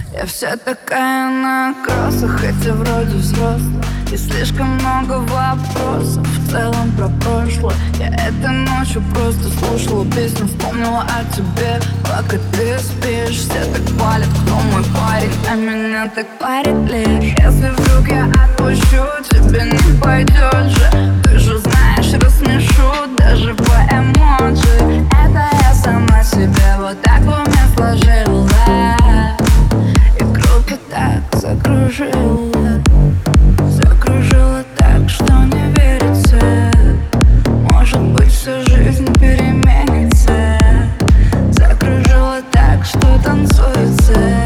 Я вся такая на кроссах, хотя вроде взрослая. И слишком много вопросов в целом про прошлое. Я этой ночью просто слушала песню, вспомнила о тебе, пока ты спишь. Все так палят, кто мой парень, а меня так парит лишь. Если вдруг я отпущу, тебе не пойдет же. Ты же знаешь, рассмешу даже по эмоджи. Это я сама себе вот так в уме сложила. И круто так закружила. Закружила так, что не верится. Может быть, всю жизнь переменится. Закружила так, что танцуется.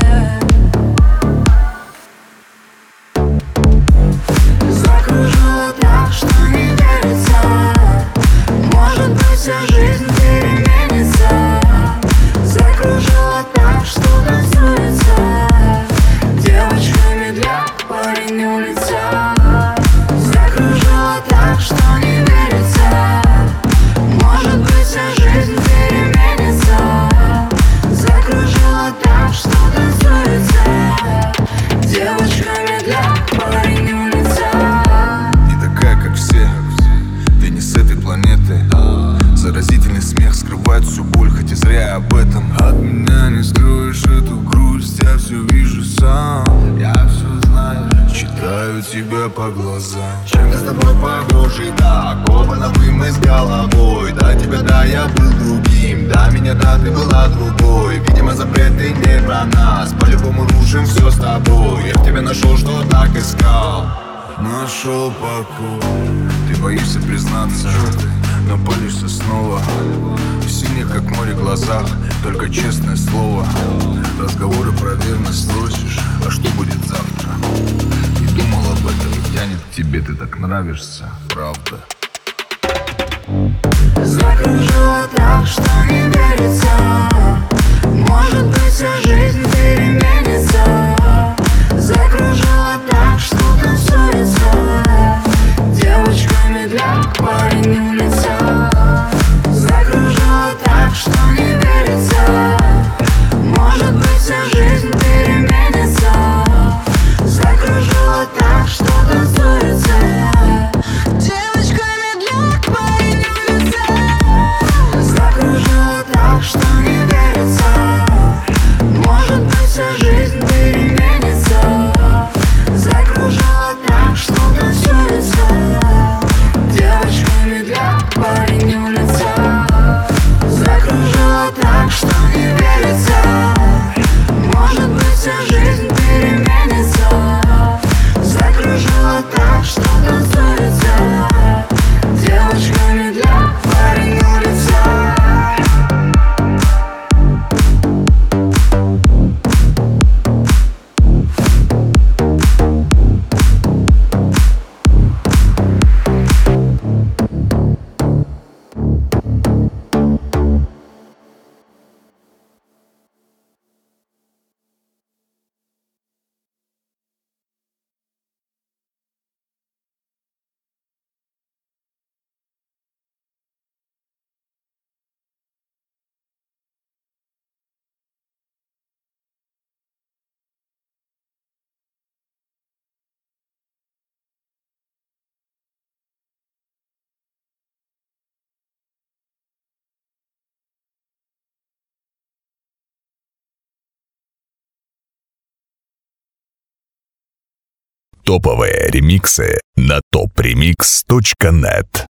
Закружила так, что не верится. Может быть, вся жизнь переменится. Закружила так, что танцуется. Девочками для парень улица. Закружила так, что не верится. Может быть, вся жизнь переменится. Закружила так, что танцуется. Девочками для парень улица. Не такая, как все, ты не с этой планеты. Заразительный смех скрывает всю боль, хоть и зря об этом. От меня не скроешь эту грусть, я все вижу сам. Я все знаю, читаю тебя по глазам. Чем-то с тобой похожи, да, копаны мы с головой. До тебя, да, я был другим, до меня, да, ты была другой. Видимо, запреты не про нас, по-любому рушим все с тобой. Я в тебе нашел, что так искал. Нашел покой. Ты боишься признаться, но палишься снова. В синих, как море, глазах только честное слово. Разговоры про верность строчишь, а что будет завтра? Не думал об этом, и тянет к тебе, ты так нравишься, правда. Закружила так, что не верится. Может быть, вся жизнь переменится. Закружила так, что танцуется. Девочками для парень улица. Закружила так, что не верится. Может быть, вся жизнь переменится. Закружила так, что танцуется. Девочками для парень улица. Закружила так, что не верится. Может быть, вся жизнь переменится. Закружила так, что танцуется. Девочками для парень улица. Закружила так, что не верится. Может быть, вся жизнь переменится. Закружила так, что танцуется. Девочками для парень улица. Топовые ремиксы на topremix.net.